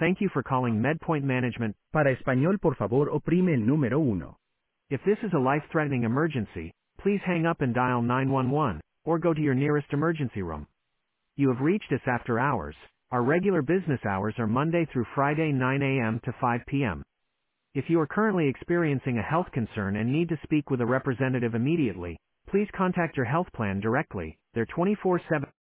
Thank you for calling MedPoint Management. Para español, por favor, oprime el número uno. If this is a life-threatening emergency, please hang up and dial 911, or go to your nearest emergency room. You have reached us after hours. Our regular business hours are Monday through Friday 9 a.m. to 5 p.m. If you are currently experiencing a health concern and need to speak with a representative immediately, please contact your health plan directly. Their 24/7